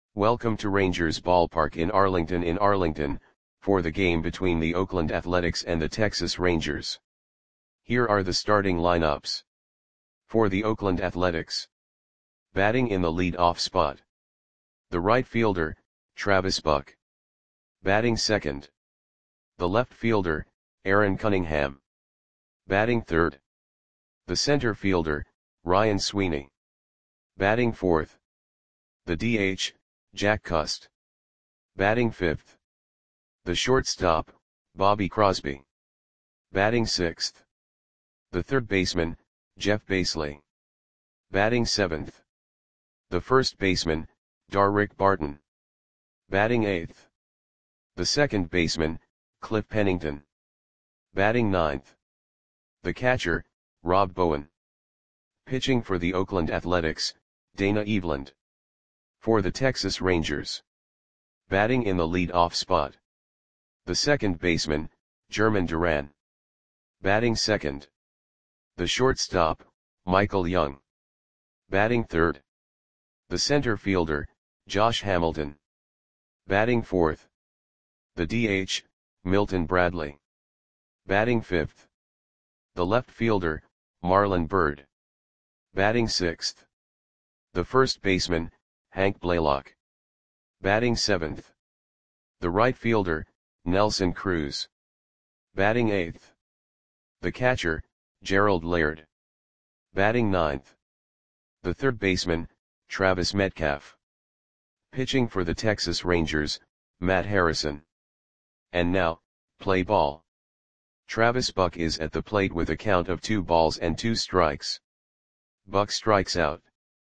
Welcome to Rangers Ballpark in Arlington, for the game between the Oakland Athletics and the Texas Rangers. Here are the starting lineups. For the Oakland Athletics. Batting in the lead-off spot. The right fielder, Travis Buck. Batting second. The left fielder, Aaron Cunningham. Batting third. The center fielder, Ryan Sweeney. Batting fourth. The DH, Jack Cust. Batting fifth. The shortstop, Bobby Crosby. Batting sixth. The third baseman, Jeff Basley. Batting seventh. The first baseman, Darrick Barton. Batting eighth. The second baseman, Cliff Pennington. Batting ninth. The catcher, Rob Bowen. Pitching for the Oakland Athletics, Dana Eveland. For the Texas Rangers. Batting in the lead-off spot. The second baseman, German Duran. Batting second. The shortstop, Michael Young. Batting third. The center fielder, Josh Hamilton. Batting fourth. The DH, Milton Bradley. Batting fifth. The left fielder, Marlon Byrd. Batting sixth. The first baseman, Hank Blaylock. Batting seventh. The right fielder, Nelson Cruz. Batting eighth. The catcher, Gerald Laird. Batting ninth. The third baseman, Travis Metcalf. Pitching for the Texas Rangers, Matt Harrison. And now, play ball. Travis Buck is at the plate with a count of 2 balls and 2 strikes. Buck strikes out.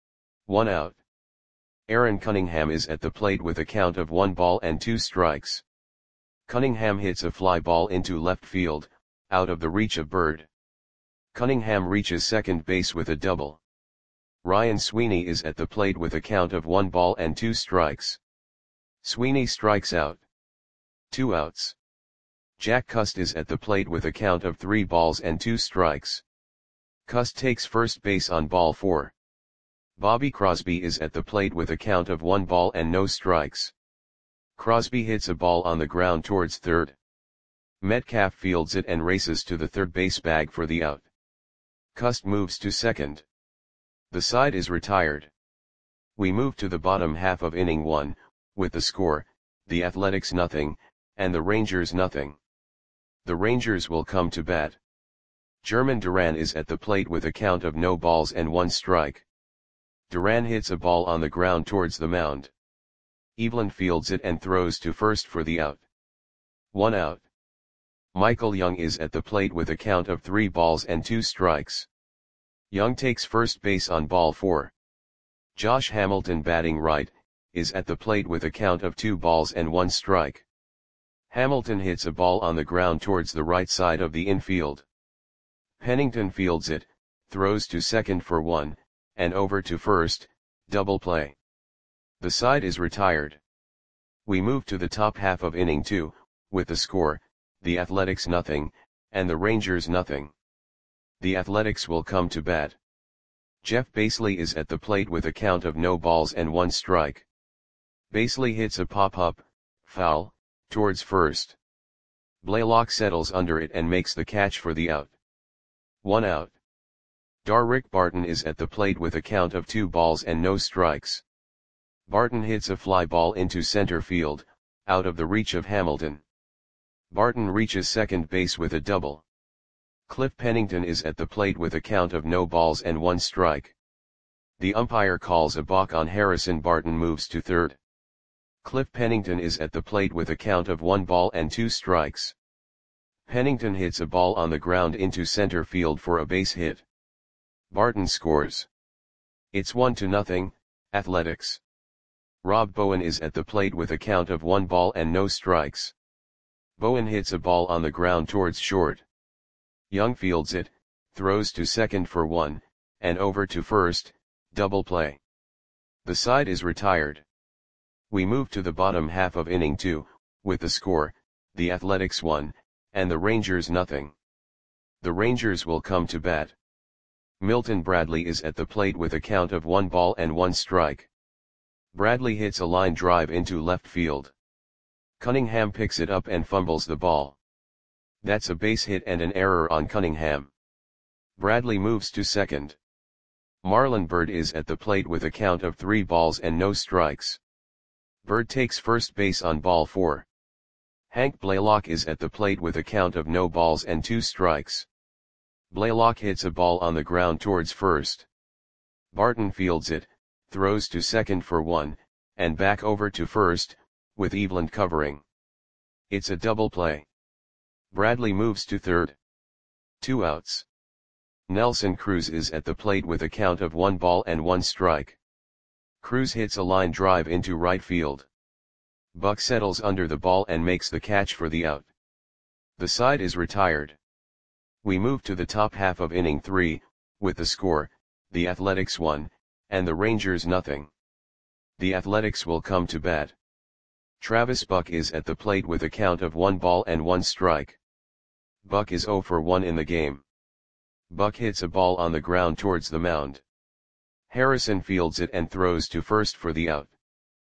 1 out. Aaron Cunningham is at the plate with a count of 1 ball and 2 strikes. Cunningham hits a fly ball into left field, out of the reach of Byrd. Cunningham reaches second base with a double. Ryan Sweeney is at the plate with a count of 1 ball and 2 strikes. Sweeney strikes out. 2 outs. Jack Cust is at the plate with a count of 3 balls and 2 strikes. Cust takes first base on ball 4. Bobby Crosby is at the plate with a count of 1 ball and no strikes. Crosby hits a ball on the ground towards third. Metcalf fields it and races to the third base bag for the out. Cust moves to second. The side is retired. We move to the bottom half of inning 1, with the score, the Athletics nothing, and the Rangers nothing. The Rangers will come to bat. German Duran is at the plate with a count of no balls and 1 strike. Duran hits a ball on the ground towards the mound. Eveland fields it and throws to first for the out. 1 out. Michael Young is at the plate with a count of 3 balls and 2 strikes. Young takes first base on ball 4. Josh Hamilton, batting right, is at the plate with a count of 2 balls and 1 strike. Hamilton hits a ball on the ground towards the right side of the infield. Pennington fields it, throws to second for 1, and over to first, double play. The side is retired. We move to the top half of inning 2, with the score, the Athletics nothing, and the Rangers nothing. The Athletics will come to bat. Jeff Basley is at the plate with a count of no balls and 1 strike. Basley hits a pop-up, foul, towards first. Blaylock settles under it and makes the catch for the out. 1 out. Darrick Barton is at the plate with a count of 2 balls and no strikes. Barton hits a fly ball into center field, out of the reach of Hamilton. Barton reaches second base with a double. Cliff Pennington is at the plate with a count of no balls and 1 strike. The umpire calls a balk on Harrison. Barton moves to third. Cliff Pennington is at the plate with a count of 1 ball and 2 strikes. Pennington hits a ball on the ground into center field for a base hit. Barton scores. It's 1-0, Athletics. Rob Bowen is at the plate with a count of 1 ball and no strikes. Bowen hits a ball on the ground towards short. Young fields it, throws to second for 1, and over to first, double play. The side is retired. We move to the bottom half of inning 2, with the score, the Athletics 1, and the Rangers nothing. The Rangers will come to bat. Milton Bradley is at the plate with a count of 1 ball and 1 strike. Bradley hits a line drive into left field. Cunningham picks it up and fumbles the ball. That's a base hit and an error on Cunningham. Bradley moves to second. Marlon Byrd is at the plate with a count of 3 balls and no strikes. Byrd takes first base on ball 4. Hank Blaylock is at the plate with a count of no balls and 2 strikes. Blaylock hits a ball on the ground towards first. Barton fields it, throws to second for 1, and back over to first, with Eveland covering. It's a double play. Bradley moves to third. 2 outs. Nelson Cruz is at the plate with a count of 1 ball and 1 strike. Cruz hits a line drive into right field. Buck settles under the ball and makes the catch for the out. The side is retired. We move to the top half of inning 3, with the score, the Athletics 1, and the Rangers nothing. The Athletics will come to bat. Travis Buck is at the plate with a count of 1 ball and 1 strike. Buck is 0 for 1 in the game. Buck hits a ball on the ground towards the mound. Harrison fields it and throws to first for the out.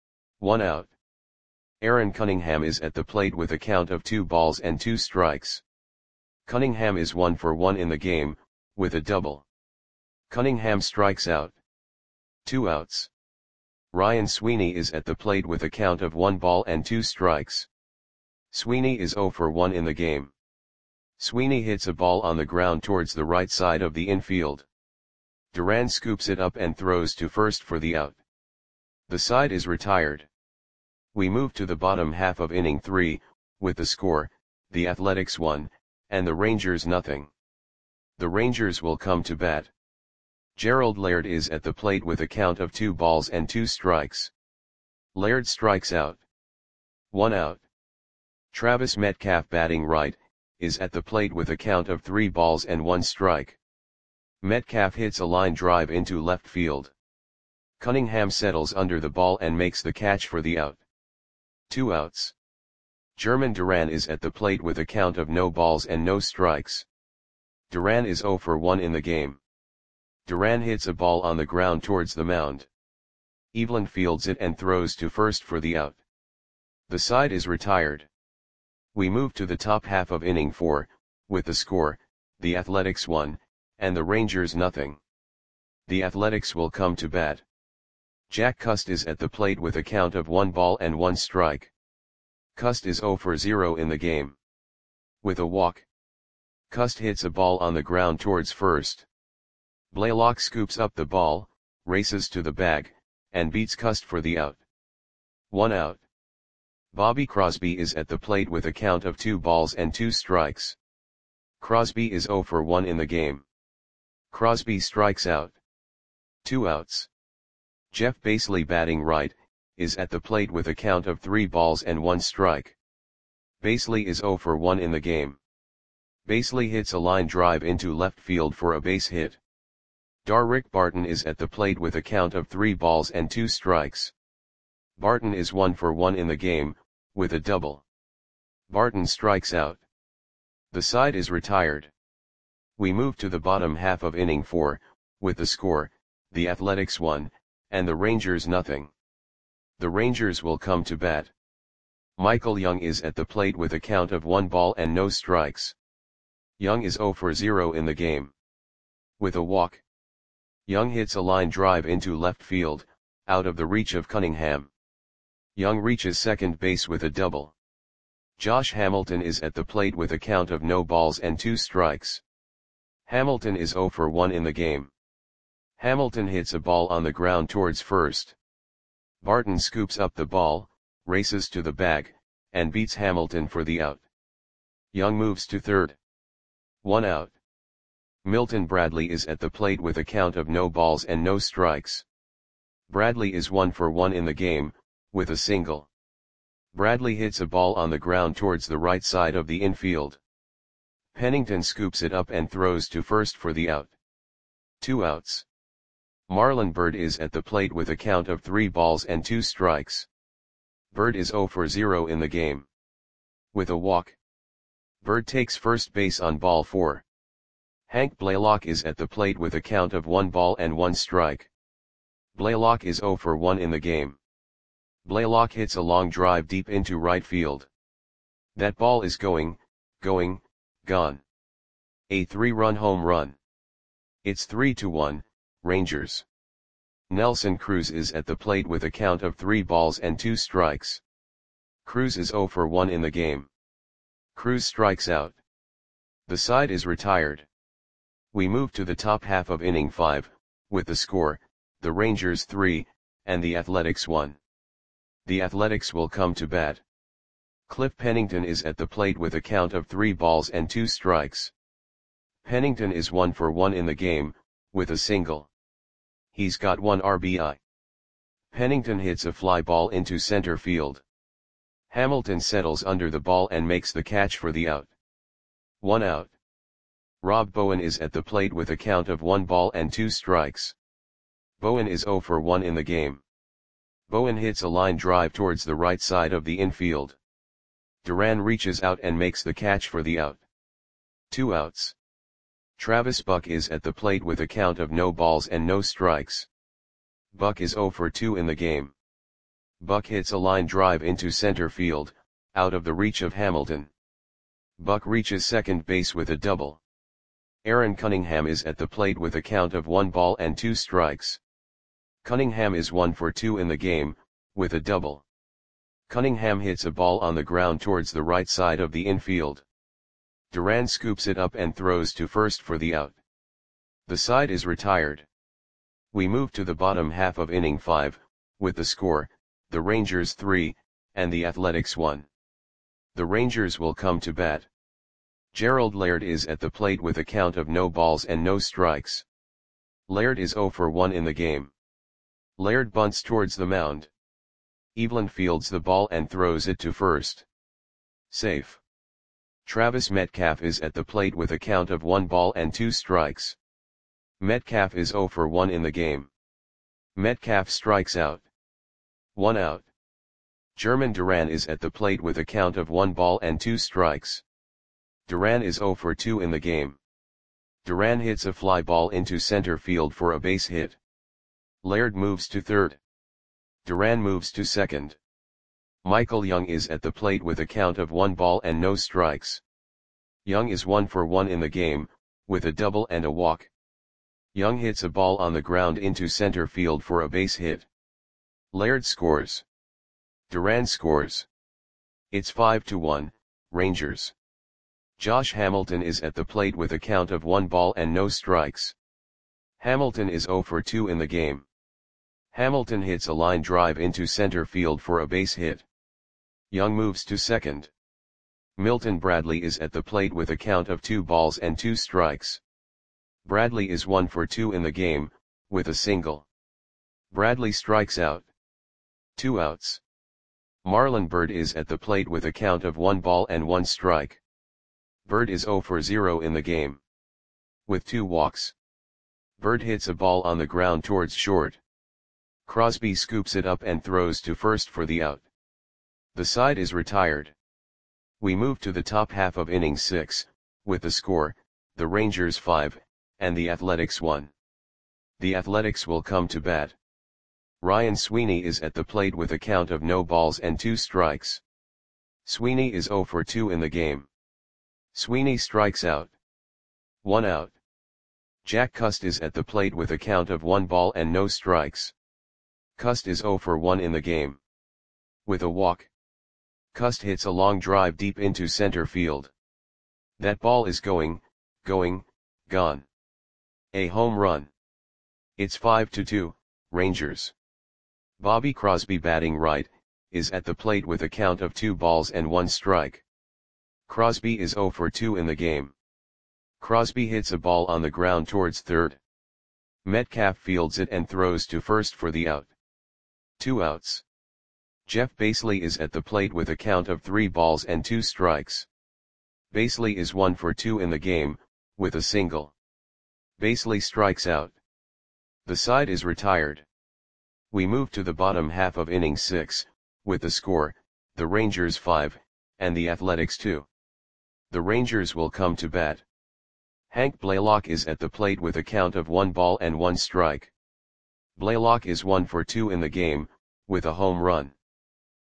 1 out. Aaron Cunningham is at the plate with a count of 2 balls and 2 strikes. Cunningham is 1 for 1 in the game, with a double. Cunningham strikes out. 2 outs. Ryan Sweeney is at the plate with a count of 1 ball and 2 strikes. Sweeney is 0 for 1 in the game. Sweeney hits a ball on the ground towards the right side of the infield. Duran scoops it up and throws to first for the out. The side is retired. We move to the bottom half of inning 3, with the score, the Athletics 1, and the Rangers nothing. The Rangers will come to bat. Gerald Laird is at the plate with a count of 2 balls and 2 strikes. Laird strikes out. 1 out. Travis Metcalf batting right, is at the plate with a count of 3 balls and 1 strike. Metcalf hits a line drive into left field. Cunningham settles under the ball and makes the catch for the out. 2 outs. German Duran is at the plate with a count of no balls and no strikes. Duran is 0 for 1 in the game. Duran hits a ball on the ground towards the mound. Eveland fields it and throws to first for the out. The side is retired. We move to the top half of inning 4, with the score, the Athletics 1, and the Rangers nothing. The Athletics will come to bat. Jack Cust is at the plate with a count of 1 ball and 1 strike. Cust is 0 for 0 in the game. With a walk. Cust hits a ball on the ground towards first. Blaylock scoops up the ball, races to the bag, and beats Cust for the out. 1 out. Bobby Crosby is at the plate with a count of 2 balls and 2 strikes. Crosby is 0 for 1 in the game. Crosby strikes out. 2 outs. Jeff Baseley batting right, is at the plate with a count of 3 balls and 1 strike. Baseley is 0 for 1 in the game. Baseley hits a line drive into left field for a base hit. Darrick Barton is at the plate with a count of 3 balls and 2 strikes. Barton is 1 for 1 in the game, with a double. Barton strikes out. The side is retired. We move to the bottom half of inning 4, with the score, the Athletics 1, and the Rangers nothing. The Rangers will come to bat. Michael Young is at the plate with a count of 1 ball and no strikes. Young is 0 for 0 in the game. With a walk. Young hits a line drive into left field, out of the reach of Cunningham. Young reaches second base with a double. Josh Hamilton is at the plate with a count of no balls and 2 strikes. Hamilton is 0 for 1 in the game. Hamilton hits a ball on the ground towards first. Barton scoops up the ball, races to the bag, and beats Hamilton for the out. Young moves to third. 1 out. Milton Bradley is at the plate with a count of no balls and no strikes. Bradley is 1 for 1 in the game, with a single. Bradley hits a ball on the ground towards the right side of the infield. Pennington scoops it up and throws to first for the out. 2 outs. Marlon Byrd is at the plate with a count of 3 balls and 2 strikes. Byrd is 0 for 0 in the game. With a walk. Byrd takes first base on ball 4. Hank Blaylock is at the plate with a count of 1 ball and 1 strike. Blaylock is 0 for 1 in the game. Blaylock hits a long drive deep into right field. That ball is going, gone. A 3-run home run. It's 3-1, Rangers. Nelson Cruz is at the plate with a count of 3 balls and 2 strikes. Cruz is 0 for 1 in the game. Cruz strikes out. The side is retired. We move to the top half of inning 5, with the score, the Rangers 3, and the Athletics 1. The Athletics will come to bat. Cliff Pennington is at the plate with a count of 3 balls and 2 strikes. Pennington is 1 for 1 in the game, with a single. He's got 1 RBI. Pennington hits a fly ball into center field. Hamilton settles under the ball and makes the catch for the out. 1 out. Rob Bowen is at the plate with a count of 1 ball and 2 strikes. Bowen is 0 for 1 in the game. Bowen hits a line drive towards the right side of the infield. Duran reaches out and makes the catch for the out. 2 outs. Travis Buck is at the plate with a count of no balls and no strikes. Buck is 0 for 2 in the game. Buck hits a line drive into center field, out of the reach of Hamilton. Buck reaches second base with a double. Aaron Cunningham is at the plate with a count of 1 ball and 2 strikes. Cunningham is 1 for 2 in the game, with a double. Cunningham hits a ball on the ground towards the right side of the infield. Duran scoops it up and throws to first for the out. The side is retired. We move to the bottom half of inning 5, with the score, the Rangers 3, and the Athletics 1. The Rangers will come to bat. Gerald Laird is at the plate with a count of no balls and no strikes. Laird is 0 for 1 in the game. Laird bunts towards the mound. Evelyn fields the ball and throws it to first. Safe. Travis Metcalf is at the plate with a count of 1 ball and 2 strikes. Metcalf is 0 for 1 in the game. Metcalf strikes out. 1 out. German Duran is at the plate with a count of 1 ball and 2 strikes. Duran is 0 for 2 in the game. Duran hits a fly ball into center field for a base hit. Laird moves to third. Duran moves to second. Michael Young is at the plate with a count of 1 ball and no strikes. Young is 1 for 1 in the game, with a double and a walk. Young hits a ball on the ground into center field for a base hit. Laird scores. Duran scores. It's 5-1, Rangers. Josh Hamilton is at the plate with a count of 1 ball and no strikes. Hamilton is 0 for 2 in the game. Hamilton hits a line drive into center field for a base hit. Young moves to second. Milton Bradley is at the plate with a count of 2 balls and 2 strikes. Bradley is 1 for 2 in the game, with a single. Bradley strikes out. 2 outs. Marlon Byrd is at the plate with a count of 1 ball and 1 strike. Byrd is 0 for 0 in the game. With 2 walks. Byrd hits a ball on the ground towards short. Crosby scoops it up and throws to first for the out. The side is retired. We move to the top half of inning 6, with the score, the Rangers 5, and the Athletics 1. The Athletics will come to bat. Ryan Sweeney is at the plate with a count of no balls and 2 strikes. Sweeney is 0 for 2 in the game. Sweeney strikes out. 1 out. Jack Cust is at the plate with a count of 1 ball and no strikes. Cust is 0 for 1 in the game. With a walk. Cust hits a long drive deep into center field. That ball is going, gone. A home run. It's 5-2, Rangers. Bobby Crosby, batting right, is at the plate with a count of 2 balls and 1 strike. Crosby is 0 for 2 in the game. Crosby hits a ball on the ground towards third. Metcalf fields it and throws to first for the out. 2 outs. Jeff Baseley is at the plate with a count of 3 balls and 2 strikes. Baseley is 1 for 2 in the game, with a single. Baseley strikes out. The side is retired. We move to the bottom half of inning 6, with the score, the Rangers 5, and the Athletics 2. The Rangers will come to bat. Hank Blaylock is at the plate with a count of 1 ball and 1 strike. Blaylock is 1 for 2 in the game, with a home run.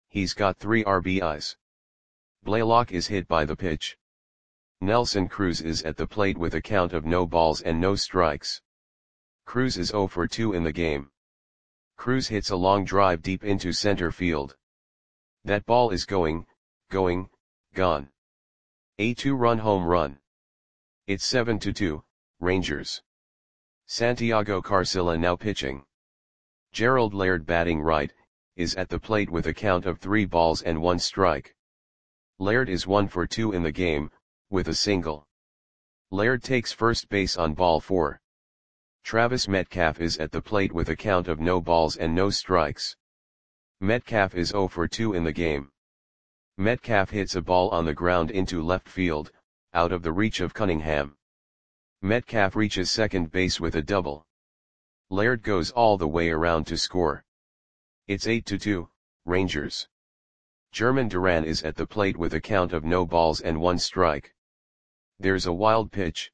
He's got 3 RBIs. Blaylock is hit by the pitch. Nelson Cruz is at the plate with a count of no balls and no strikes. Cruz is 0 for 2 in the game. Cruz hits a long drive deep into center field. That ball is going, gone. A 2-run home run. It's 7-2, Rangers. Santiago Carcilla now pitching. Gerald Laird batting right, is at the plate with a count of 3 balls and 1 strike. Laird is 1 for 2 in the game, with a single. Laird takes first base on ball 4. Travis Metcalf is at the plate with a count of no balls and no strikes. Metcalf is 0 for 2 in the game. Metcalf hits a ball on the ground into left field, out of the reach of Cunningham. Metcalf reaches second base with a double. Laird goes all the way around to score. It's 8-2, Rangers. German Duran is at the plate with a count of no balls and 1 strike. There's a wild pitch.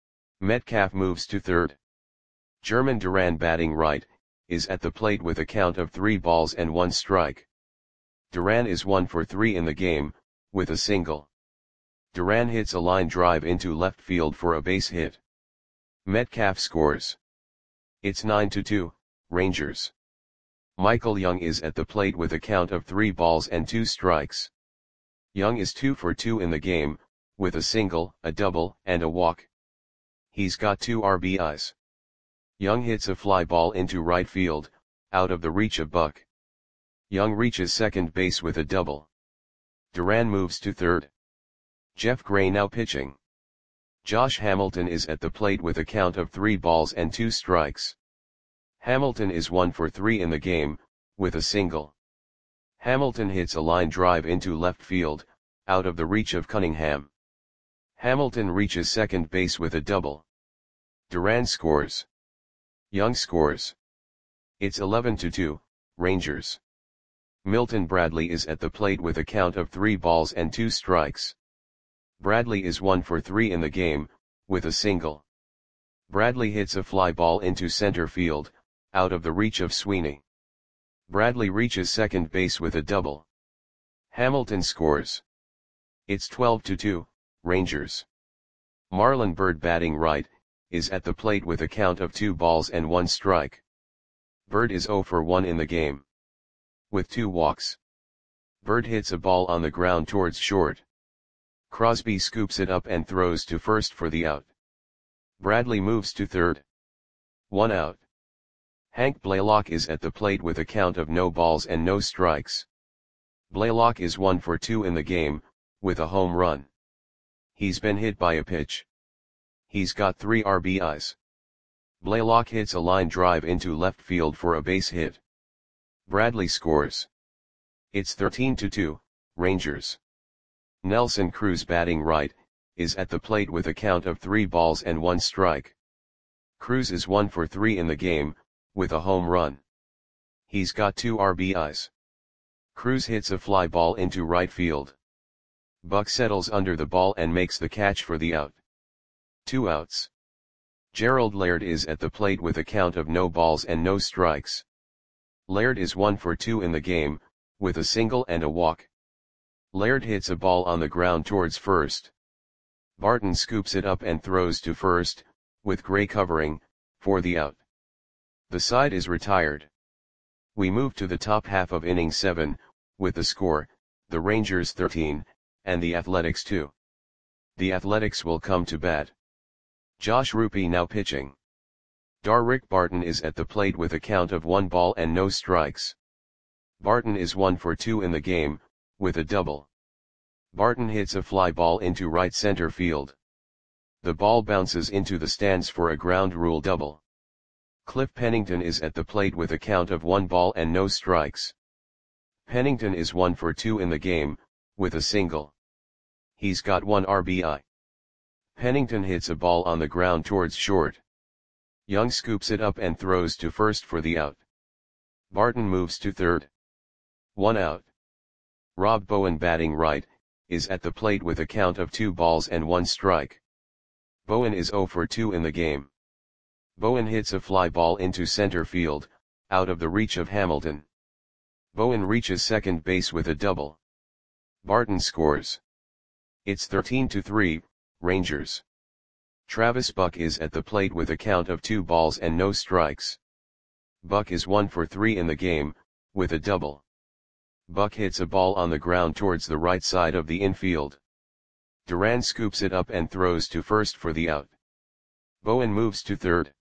Metcalf moves to third. German Duran batting right, is at the plate with a count of 3 balls and 1 strike. Duran is 1 for 3 in the game, with a single. Duran hits a line drive into left field for a base hit. Metcalf scores. It's 9-2, Rangers. Michael Young is at the plate with a count of 3 balls and 2 strikes. Young is 2 for 2 in the game, with a single, a double, and a walk. He's got 2 RBIs. Young hits a fly ball into right field, out of the reach of Buck. Young reaches second base with a double. Duran moves to third. Jeff Gray now pitching. Josh Hamilton is at the plate with a count of 3 balls and 2 strikes. Hamilton is 1 for 3 in the game, with a single. Hamilton hits a line drive into left field, out of the reach of Cunningham. Hamilton reaches second base with a double. Duran scores. Young scores. It's 11-2, Rangers. Milton Bradley is at the plate with a count of 3 balls and 2 strikes. Bradley is 1 for 3 in the game, with a single. Bradley hits a fly ball into center field, out of the reach of Sweeney. Bradley reaches second base with a double. Hamilton scores. It's 12-2, Rangers. Marlon Byrd batting right, is at the plate with a count of 2 balls and 1 strike. Byrd is 0 for 1 in the game. With 2 walks. Byrd hits a ball on the ground towards short. Crosby scoops it up and throws to first for the out. Bradley moves to third. 1 out. Hank Blaylock is at the plate with a count of no balls and no strikes. Blaylock is 1 for 2 in the game, with a home run. He's been hit by a pitch. He's got 3 RBIs. Blaylock hits a line drive into left field for a base hit. Bradley scores. It's 13-2, Rangers. Nelson Cruz batting right, is at the plate with a count of 3 balls and 1 strike. Cruz is 1 for 3 in the game, with a home run. He's got 2 RBIs. Cruz hits a fly ball into right field. Buck settles under the ball and makes the catch for the out. 2 outs. Gerald Laird is at the plate with a count of no balls and no strikes. Laird is 1 for 2 in the game, with a single and a walk. Laird hits a ball on the ground towards first. Barton scoops it up and throws to first, with Gray covering, for the out. The side is retired. We move to the top half of inning 7, with the score, the Rangers 13, and the Athletics 2. The Athletics will come to bat. Josh Rupe now pitching. Darrick Barton is at the plate with a count of 1 ball and no strikes. Barton is 1 for 2 in the game, with a double. Barton hits a fly ball into right center field. The ball bounces into the stands for a ground rule double. Cliff Pennington is at the plate with a count of 1 ball and no strikes. Pennington is 1 for 2 in the game, with a single. He's got 1 RBI. Pennington hits a ball on the ground towards short. Young scoops it up and throws to first for the out. Barton moves to third. 1 out. Rob Bowen batting right, is at the plate with a count of 2 balls and 1 strike. Bowen is 0 for 2 in the game. Bowen hits a fly ball into center field, out of the reach of Hamilton. Bowen reaches second base with a double. Barton scores. It's 13-3, Rangers. Travis Buck is at the plate with a count of 2 balls and no strikes. Buck is 1 for 3 in the game, with a double. Buck hits a ball on the ground towards the right side of the infield. Duran scoops it up and throws to first for the out. Bowen moves to third.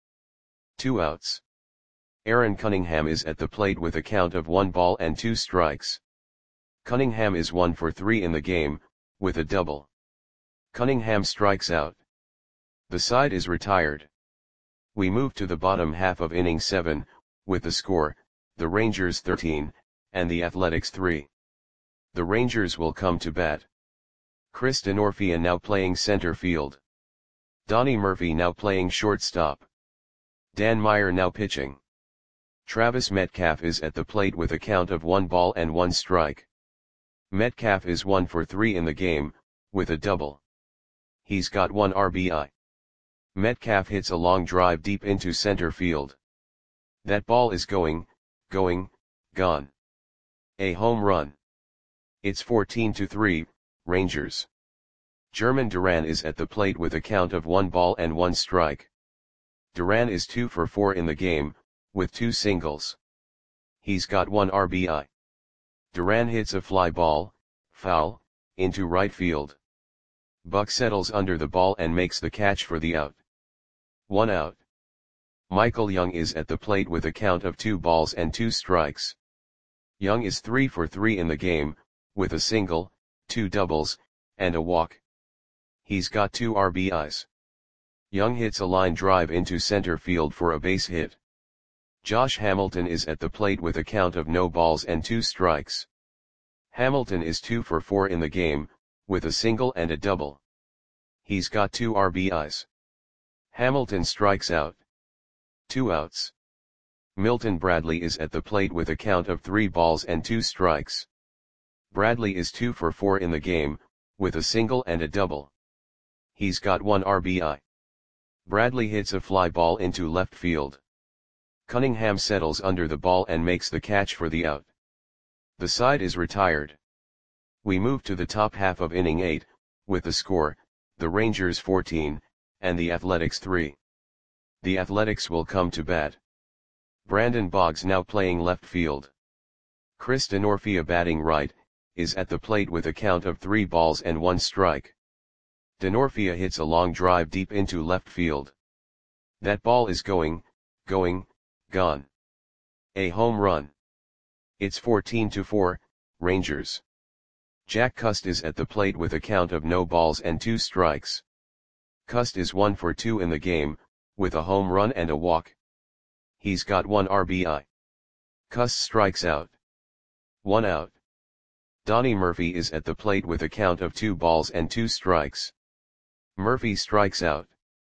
2 outs. Aaron Cunningham is at the plate with a count of 1 ball and 2 strikes. Cunningham is 1 for 3 in the game, with a double. Cunningham strikes out. The side is retired. We move to the bottom half of inning 7, with the score, the Rangers 13, and the Athletics 3. The Rangers will come to bat. Chris Denorfia now playing center field. Donnie Murphy now playing shortstop. Dan Meyer now pitching. Travis Metcalf is at the plate with a count of 1 ball and 1 strike. Metcalf is 1 for 3 in the game, with a double. He's got 1 RBI. Metcalf hits a long drive deep into center field. That ball is going, gone. A home run. It's 14-3, Rangers. German Duran is at the plate with a count of 1 ball and 1 strike. Duran is 2 for 4 in the game, with 2 singles. He's got 1 RBI. Duran hits a fly ball, foul, into right field. Buck settles under the ball and makes the catch for the out. 1 out. Michael Young is at the plate with a count of 2 balls and 2 strikes. Young is 3 for 3 in the game, with a single, 2 doubles, and a walk. He's got 2 RBIs. Young hits a line drive into center field for a base hit. Josh Hamilton is at the plate with a count of no balls and 2 strikes. Hamilton is 2 for 4 in the game, with a single and a double. He's got 2 RBIs. Hamilton strikes out. 2 outs. Milton Bradley is at the plate with a count of 3 balls and 2 strikes. Bradley is 2 for 4 in the game, with a single and a double. He's got 1 RBI. Bradley hits a fly ball into left field. Cunningham settles under the ball and makes the catch for the out. The side is retired. We move to the top half of inning 8, with the score, the Rangers 14, and the Athletics 3. The Athletics will come to bat. Brandon Boggs now playing left field. Chris Denorfia batting right, is at the plate with a count of 3 balls and 1 strike. Denorfia hits a long drive deep into left field. That ball is going, gone. A home run. It's 14-4, Rangers. Jack Cust is at the plate with a count of no balls and 2 strikes. Cust is 1 for 2 in the game, with a home run and a walk. He's got 1 RBI. Cust strikes out. 1 out. Donnie Murphy is at the plate with a count of 2 balls and 2 strikes. Murphy strikes out.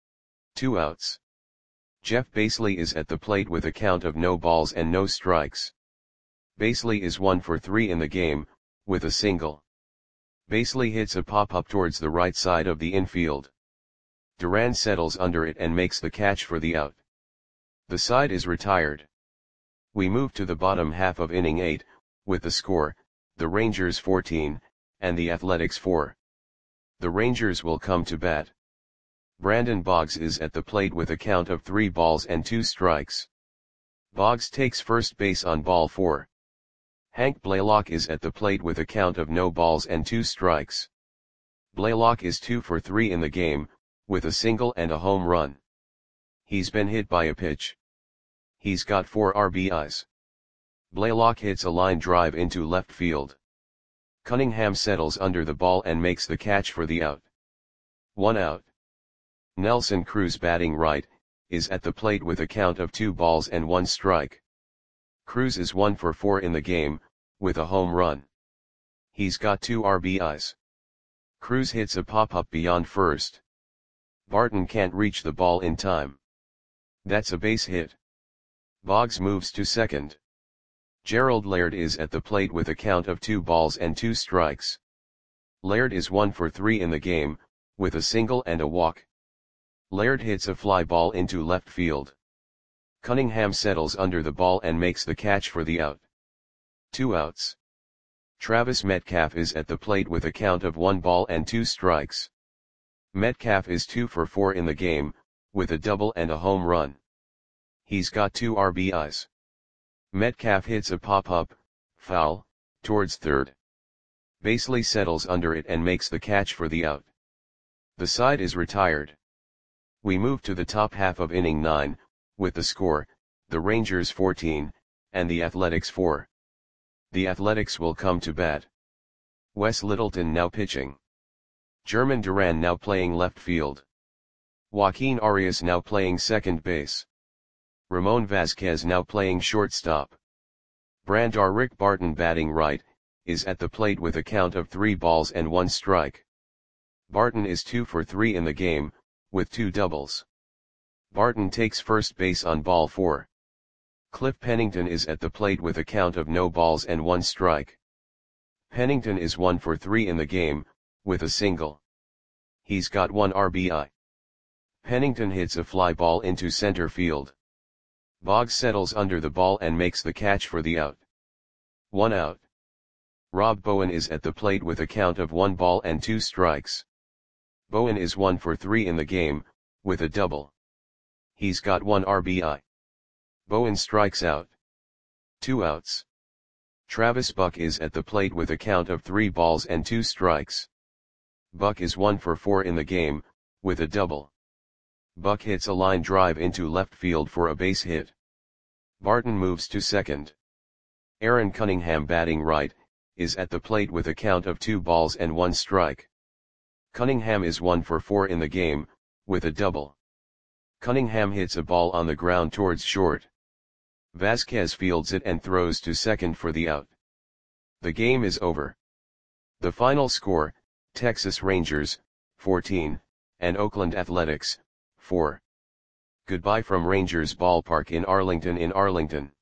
2 outs. Jeff Basley is at the plate with a count of no balls and no strikes. Basley is 1 for 3 in the game, with a single. Basley hits a pop-up towards the right side of the infield. Duran settles under it and makes the catch for the out. The side is retired. We move to the bottom half of inning 8, with the score, the Rangers 14, and the Athletics 4. The Rangers will come to bat. Brandon Boggs is at the plate with a count of 3 balls and 2 strikes. Boggs takes first base on ball 4. Hank Blaylock is at the plate with a count of no balls and 2 strikes. Blaylock is 2 for 3 in the game, with a single and a home run. He's been hit by a pitch. He's got 4 RBIs. Blaylock hits a line drive into left field. Cunningham settles under the ball and makes the catch for the out. 1 out. Nelson Cruz batting right, is at the plate with a count of 2 balls and 1 strike. Cruz is 1 for 4 in the game, with a home run. He's got 2 RBIs. Cruz hits a pop-up beyond first. Barton can't reach the ball in time. That's a base hit. Boggs moves to second. Gerald Laird is at the plate with a count of 2 balls and 2 strikes. Laird is 1 for 3 in the game, with a single and a walk. Laird hits a fly ball into left field. Cunningham settles under the ball and makes the catch for the out. 2 outs. Travis Metcalf is at the plate with a count of 1 ball and 2 strikes. Metcalf is 2 for 4 in the game, with a double and a home run. He's got 2 RBIs. Metcalf hits a pop-up, foul, towards third. Baseley settles under it and makes the catch for the out. The side is retired. We move to the top half of inning 9, with the score, the Rangers 14, and the Athletics 4. The Athletics will come to bat. Wes Littleton now pitching. German Duran now playing left field. Joaquin Arias now playing second base. Ramon Vasquez now playing shortstop. Brandar Rick Barton batting right, is at the plate with a count of 3 balls and 1 strike. Barton is 2 for 3 in the game, with 2 doubles. Barton takes first base on ball 4. Cliff Pennington is at the plate with a count of no balls and 1 strike. Pennington is 1 for 3 in the game, with a single. He's got 1 RBI. Pennington hits a fly ball into center field. Boggs settles under the ball and makes the catch for the out. 1 out. Rob Bowen is at the plate with a count of 1 ball and 2 strikes. Bowen is 1 for 3 in the game, with a double. He's got 1 RBI. Bowen strikes out. 2 outs. Travis Buck is at the plate with a count of 3 balls and 2 strikes. Buck is 1 for 4 in the game, with a double. Buck hits a line drive into left field for a base hit. Barton moves to second. Aaron Cunningham batting right, is at the plate with a count of 2 balls and 1 strike. Cunningham is 1 for 4 in the game, with a double. Cunningham hits a ball on the ground towards short. Vasquez fields it and throws to second for the out. The game is over. The final score, Texas Rangers, 14, and Oakland Athletics, 4. Goodbye from Rangers Ballpark in Arlington.